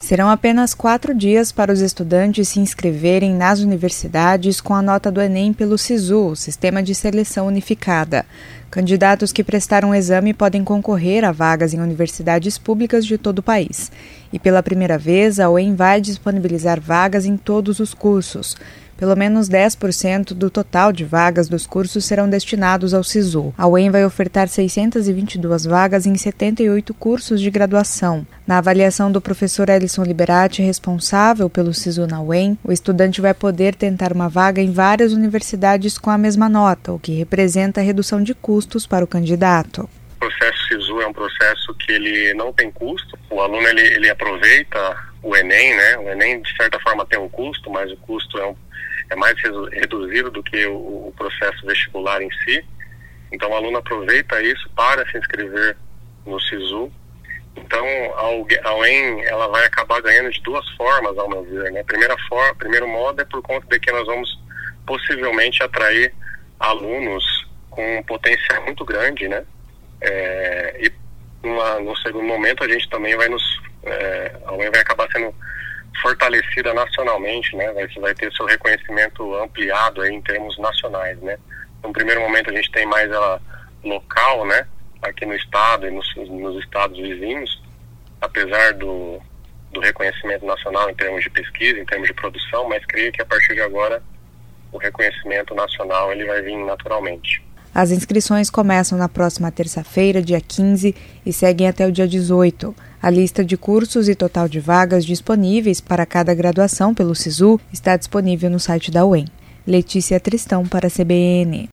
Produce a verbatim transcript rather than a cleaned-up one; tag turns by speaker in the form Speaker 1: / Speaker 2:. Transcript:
Speaker 1: Serão apenas quatro dias para os estudantes se inscreverem nas universidades com a nota do Enem pelo SISU, Sistema de Seleção Unificada. Candidatos que prestaram o exame podem concorrer a vagas em universidades públicas de todo o país. E pela primeira vez, a U E M vai disponibilizar vagas em todos os cursos. Pelo menos dez por cento do total de vagas dos cursos serão destinados ao SISU. A U E M vai ofertar seiscentas e vinte e duas vagas em setenta e oito cursos de graduação. Na avaliação do professor Ellison Liberati, responsável pelo SISU na U E M, o estudante vai poder tentar uma vaga em várias universidades com a mesma nota, o que representa a redução de custos para o candidato.
Speaker 2: O processo SISU é um processo que ele não tem custo. O aluno ele, ele aproveita o Enem, né? O Enem de certa forma tem um custo, mas o custo é um é mais reduzido do que o, o processo vestibular em si. Então o aluno aproveita isso para se inscrever no SISU. Então a U E M ela vai acabar ganhando de duas formas, ao meu ver, né? Primeira forma, primeiro modo é por conta de que nós vamos possivelmente atrair alunos com um potencial muito grande, né? É, e numa, no segundo momento a gente também vai nos é, a U E M vai acabar sendo fortalecida nacionalmente, né? Vai, vai ter seu reconhecimento ampliado aí em termos nacionais, né? No primeiro momento a gente tem mais ela local, né? Aqui no estado e nos, nos estados vizinhos, apesar do, do reconhecimento nacional em termos de pesquisa, em termos de produção, mas creio que a partir de agora o reconhecimento nacional ele vai vir naturalmente.
Speaker 1: As inscrições começam na próxima terça-feira, dia quinze, e seguem até o dia dezoito. A lista de cursos e total de vagas disponíveis para cada graduação pelo SISU está disponível no site da U E M. Letícia Tristão para a C B N.